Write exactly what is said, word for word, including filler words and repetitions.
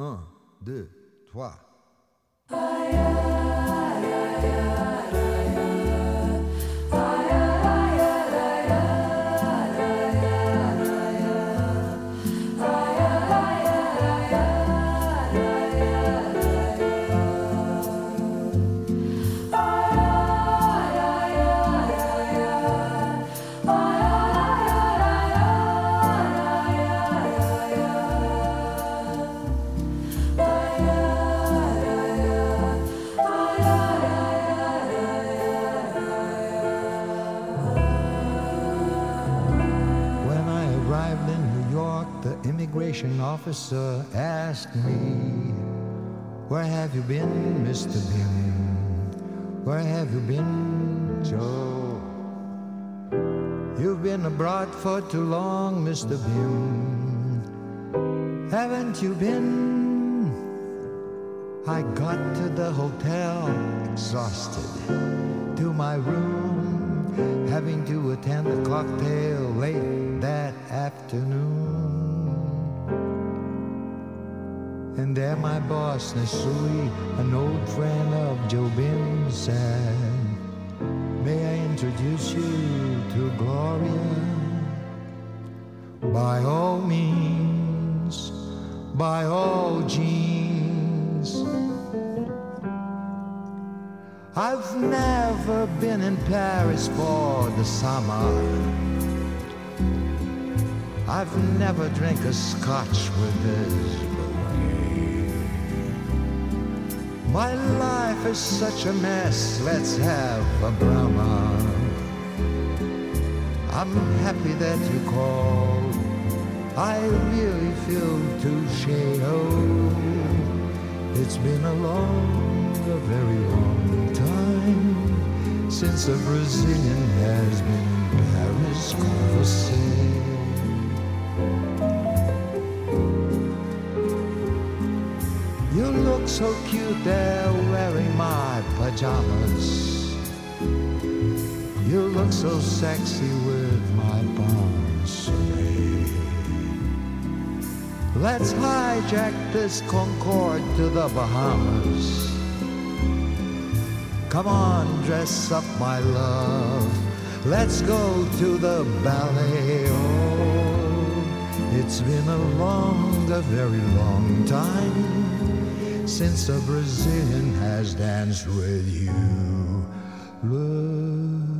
Un, deux, trois. Immigration officer asked me, where have you been, Mister Bim? Where have you been, Joe? You've been abroad for too long, Mister Bim. Haven't you been? I got to the hotel exhausted, to my room, having to attend a cocktail late that afternoon. And there my boss, Nesui, an old friend of Joe Bim, said, may I introduce you to Gloria? By all means, by all genes. I've never been in Paris for the summer. I've never drank a scotch with this. My life is such a mess, let's have a Brahma. I'm happy that you called, I really feel touché. Oh, it's been a long, a very long time since a Brazilian has been in Paris, conversé. You look so cute there wearing my pajamas. You look so sexy with my bonsoleil. Let's hijack this Concorde to the Bahamas. Come on, dress up my love. Let's go to the ballet. Oh, it's been a long, a very long time since a Brazilian has danced with you. Look.